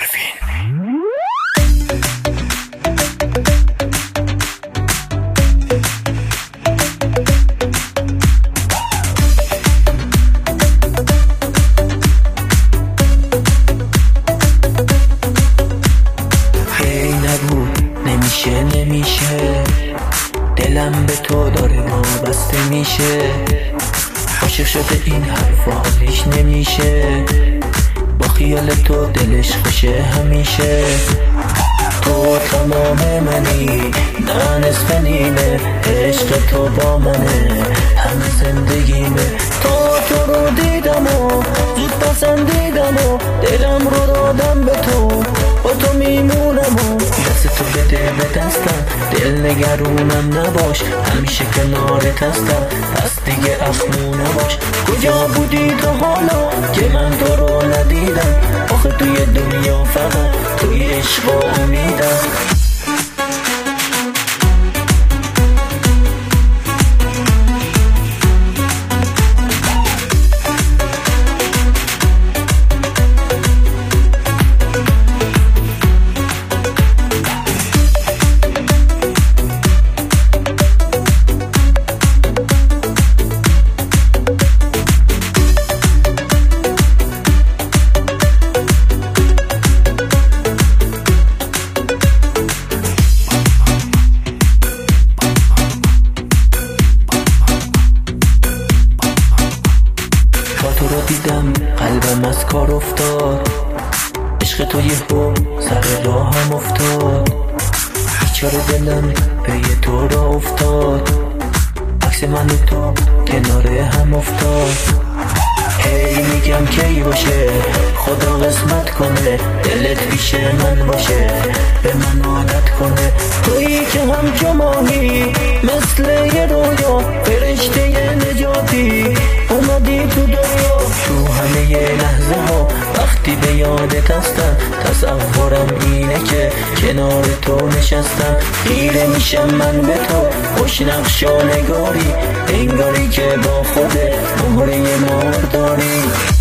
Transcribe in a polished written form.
نمیشه دلم به تو داره وابسته میشه، عاشق شده این حرف حالیش نمیشه، با خیال تو دلش خوشه همیشه. تو تمام منی نه نصف نیمه، عشق تو با منه همه زندگیمه. تو رو دیدم و زود پسندیدم و دلم رو دادم به تو، با تو میمونم و دست تو بده به دستم، دل نگرونم نباش همیشه کنارت هستم، پس دیگه اخمو نباش. کجا بودی تو حالا که من تو رو ندیدم، آخه توی دنیا فقط توی عشق و امیدم. تو رو دیدم قلبم از کار افتاد، عشق تو یهو سر راهم افتاد، بیچاره دلم پی تو را افتاد، عکس من و تو کنار هم افتاد. هی میگم کی باشه خدا قسمت کنه، دلت پیش من باشه به من عادت کنه. تویی که همچو ماهی مثل یه رویا، فرشته نجاتی اومدی تو دنیا. تو همه لحظه ها وقتی به یادت هستم، تصورم اینه که کنار تو نشستم. خیره میشم من به تو خوش نقش و نگاری، انگاری که با خودت مهره مار داری.